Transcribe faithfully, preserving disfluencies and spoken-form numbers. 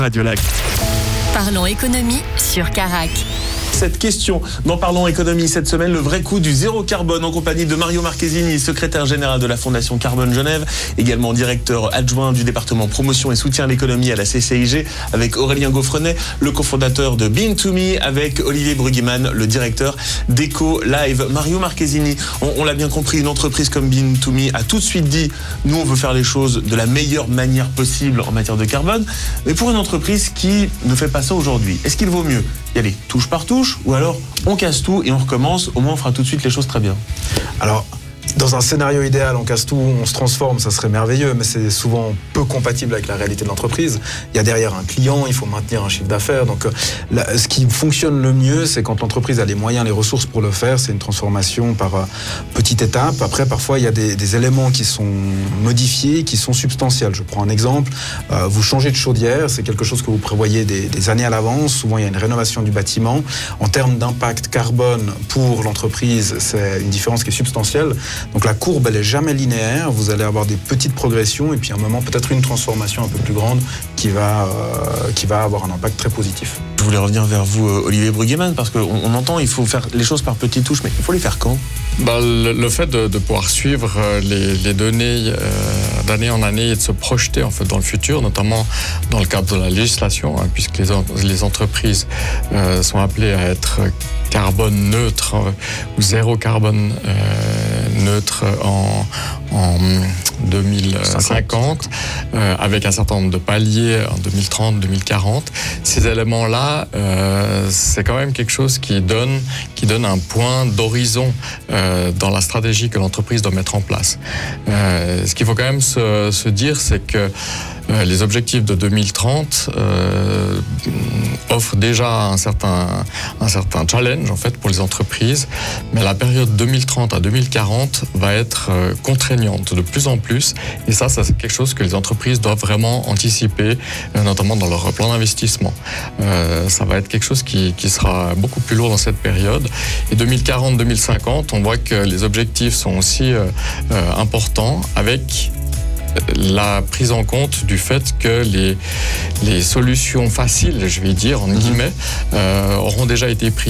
Radio Lac. Parlons économie sur Carac. Cette question, dans Parlons économie cette semaine, le vrai coût du zéro carbone en compagnie de Mario Marchesini, secrétaire général de la Fondation Carbone Genève, également directeur adjoint du département promotion et soutien à l'économie à la C C I G, avec Aurélien Gaufrenet, le cofondateur de Bean to Me, avec Olivier Bruggeman, le directeur d'Eco Live. Mario Marchesini, on, on l'a bien compris, une entreprise comme Bean to Me a tout de suite dit, nous on veut faire les choses de la meilleure manière possible en matière de carbone, mais pour une entreprise qui ne fait pas ça aujourd'hui, est-ce qu'il vaut mieux y aller touche par touche, ou alors on casse tout et on recommence, au moins on fera tout de suite les choses très bien? Alors, dans un scénario idéal, on casse tout, on se transforme, ça serait merveilleux, mais c'est souvent peu compatible avec la réalité de l'entreprise. Il y a derrière un client, il faut maintenir un chiffre d'affaires. Donc, là, ce qui fonctionne le mieux, c'est quand l'entreprise a les moyens, les ressources pour le faire. C'est une transformation par euh, petites étapes. Après, parfois, il y a des, des éléments qui sont modifiés, qui sont substantiels. Je prends un exemple. Euh, vous changez de chaudière, c'est quelque chose que vous prévoyez des, des années à l'avance. Souvent, il y a une rénovation du bâtiment. En termes d'impact carbone pour l'entreprise, c'est une différence qui est substantielle. Donc la courbe, elle n'est jamais linéaire, vous allez avoir des petites progressions et puis à un moment peut-être une transformation un peu plus grande qui va, euh, qui va avoir un impact très positif. Je voulais revenir vers vous, Olivier Bruggeman, parce qu'on on entend il faut faire les choses par petites touches, mais il faut les faire quand? Bah, le, le fait de, de pouvoir suivre les, les données euh, d'année en année et de se projeter en fait dans le futur, notamment dans le cadre de la législation, hein, puisque les, les entreprises euh, sont appelées à être carbone neutre euh, ou zéro carbone euh, neutre en, en deux mille cinquante, euh, avec un certain nombre de paliers en deux mille trente, deux mille quarante. Ces éléments-là, euh, c'est quand même quelque chose qui donne, qui donne un point d'horizon euh, dans la stratégie que l'entreprise doit mettre en place. Euh, ce qu'il faut quand même se, se dire, c'est que euh, les objectifs de deux mille trente euh, offrent déjà un certain, un certain challenge en fait pour les entreprises, mais la période deux mille trente à deux mille quarante va être euh, contraignante de plus en plus, et ça, ça c'est quelque chose que les entreprises doivent vraiment anticiper, euh, notamment dans leur plan d'investissement. Euh, ça va être quelque chose qui, qui sera beaucoup plus lourd dans cette période. Et deux mille quarante, deux mille cinquante, on voit que les objectifs sont aussi euh, euh, importants, avec la prise en compte du fait que les, les solutions faciles, je vais dire, en guillemets, euh, auront déjà été prises.